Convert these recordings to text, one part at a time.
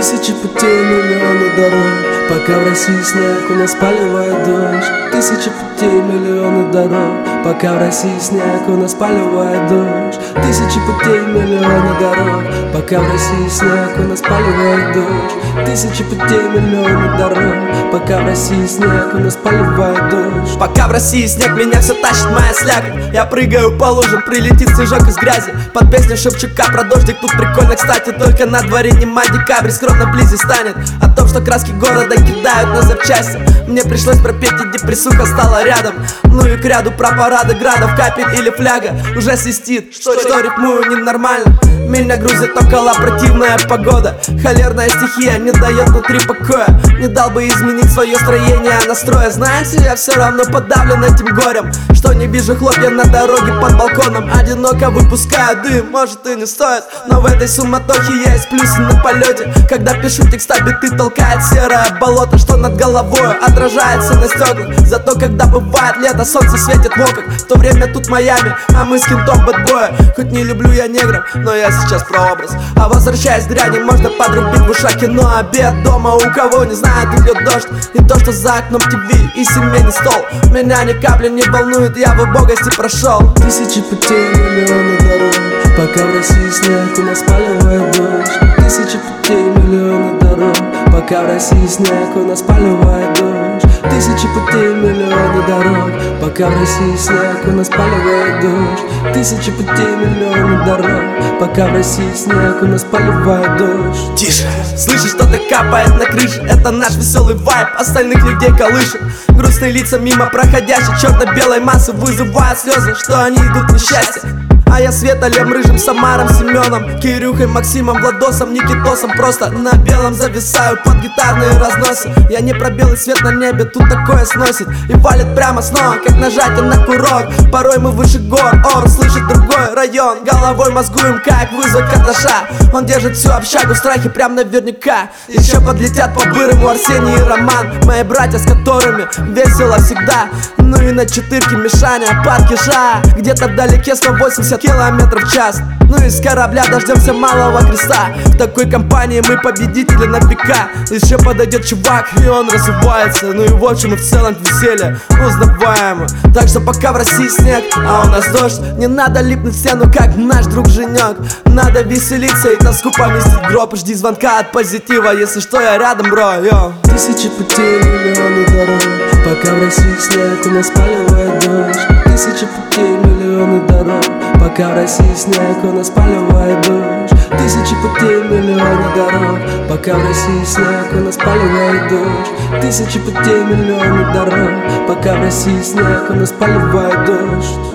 Тысячи путей, миллионы дорог, пока в России снег, у нас поливает дождь. Тысячи путей, миллионы дорог, пока в России снег, у нас поливает дождь. Тысячи путей, миллионы дорог, пока в России снег, у нас поливает дождь. Тысячи путей, миллионы дорог, пока в России снег, у нас поливает дождь. Пока в России снег, меня все тащит моя слякоть. Я прыгаю по лужам, прилетит снежок из грязи. Под песню Шевчука про дождик, тут прикольно, кстати. Только на дворе не май, декабрь, скромно вблизи станет. О том, что краски города кидают на запчасти, мне пришлось пропеть, и депрессуха стала рядом. Ну и к ряду про парады градов, капель или фляга уже свистит, что рифмую ненормально. Меня грузит около противная погода. Холерная стихия не дает внутри покоя. Не дал бы изменить свое строение настроя. Знаете, я все равно подавлен этим горем, что не вижу хлопья на дороге под балконом. Одиноко выпускаю дым, может и не стоит, но в этой суматохе есть плюсы на полете. Когда пишу текста, биты толкает серое болото, что над головой отражается на стеклах. Зато когда бывает лето, солнце светит в окнах. В то время тут Майами, а мы с кентом бэтбоя. Хоть не люблю я негров, но я сейчас про образ. А возвращаясь к дряни, можно подрубить в ушах кино. Обед дома, у кого не знает, идет дождь. И то, что за окном ТВ и семейный стол, меня ни капли не волнует, я в убогости прошел. Тысячи путей, миллионы дорог, пока в России снег, у нас поливает дождь. Тысячи путей, миллионы дорог, пока в России снег, у нас поливает дождь. Тысячи путей, миллионы дорог, пока в России снег, у нас поливает дождь. Тысячи путей, миллионы дорог, пока в России снег, у нас поливает дождь. Тише, слышишь, что-то капает на крыше. Это наш веселый вайб, остальных людей колышет. Грустные лица мимо проходящей черно-белой массы вызывают слезы, что они идут в несчастье. А я с Веталем, Рыжим, Самаром, Семеном, Кирюхой, Максимом, Владосом, Никитосом просто на белом зависаю под гитарные разносы. Я не про белый свет на небе, тут такое сносит и валит прямо снова, как нажатие на курок. Порой мы выше гор, он слышит другой район. Головой мозгуем, как вызвать карташа. Он держит всю общагу в страхе прям наверняка. Еще подлетят по-бырому Арсений и Роман, мои братья, с которыми весело всегда. Ну и на четырке Мишаня, Паркиша, где-то вдалеке 180 километров в час. Ну и с корабля дождемся Малого Креста. В такой компании мы победители на века. Еще подойдет чувак, и он разувается. Ну и в общем и в целом веселье узнаваемо. Так что пока в России снег, а у нас дождь, не надо липнуть в стену, как наш друг Женек. Надо веселиться и тоску поместить в гроб. Жди звонка от позитива, если что, я рядом, бро, йо. Тысячи путей, миллионы дорог, пока в России снег, у нас поливает дождь. Тысячи путей, миллионы дорог, пока в России снег, у нас поливает дождь. Тысячи путей, миллионы дорог, пока в России снег, у нас поливает дождь. Тысячи путей, миллионы дорог, пока в России снег, у нас поливает дождь.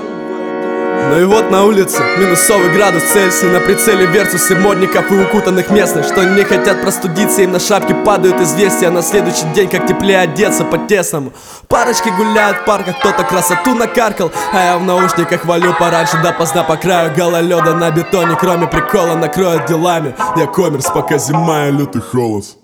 Ну и вот на улице минусовый градус Цельсия. На прицеле версусы модников и укутанных местных, что не хотят простудиться, им на шапки падают известия. На следующий день как теплее одеться по-тесному. Парочки гуляют в парках, кто-то красоту накаркал, а я в наушниках валю пораньше допоздна по краю гололеда на бетоне. Кроме прикола накроют делами, я коммерс, пока зима и лютый холод.